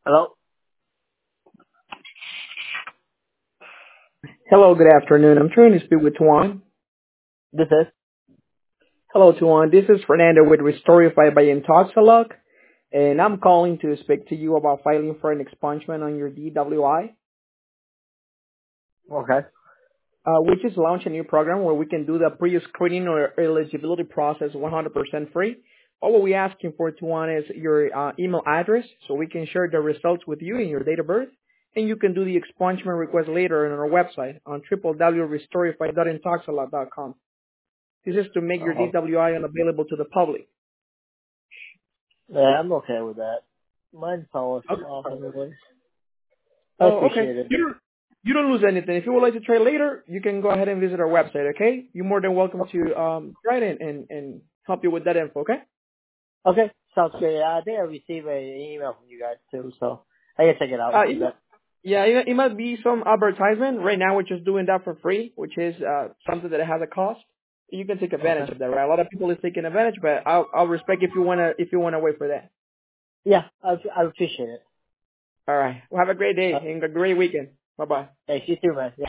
Hello? Hello, good afternoon. I'm trying to speak with Tuan. This is? Hello, Tuan. This is Fernando with Restorify by Intoxalog, and I'm calling to speak to you about filing for an expungement on your DWI. Okay. We just launched a new program where we can do the pre-screening or eligibility process 100% free. All we're asking for, Tuan, is your email address so we can share the results with you and your date of birth. And you can do the expungement request later on our website on www.restorify.intoxalog.com. This is to make your Oh, DWI unavailable to the public. yeah, I'm okay with that. Mine's polished Okay. off anyways. I Oh, okay. appreciate it. You don't lose anything. If you would like to try later, you can go ahead and visit our website, okay? You're more than welcome to try it and help you with that info, okay? Okay, sounds good. Yeah, I think I received an email from you guys too, so I can check it out. It, yeah, it might be some advertisement. Right now we're just doing that for free, which is something that has a cost. You can take advantage Okay. of that, right? A lot of people is taking advantage, but I'll respect if you wanna wait for that. Yeah, I appreciate it. All right. Well, have a great day Uh, and a great weekend. Bye bye. Thanks, you too, man.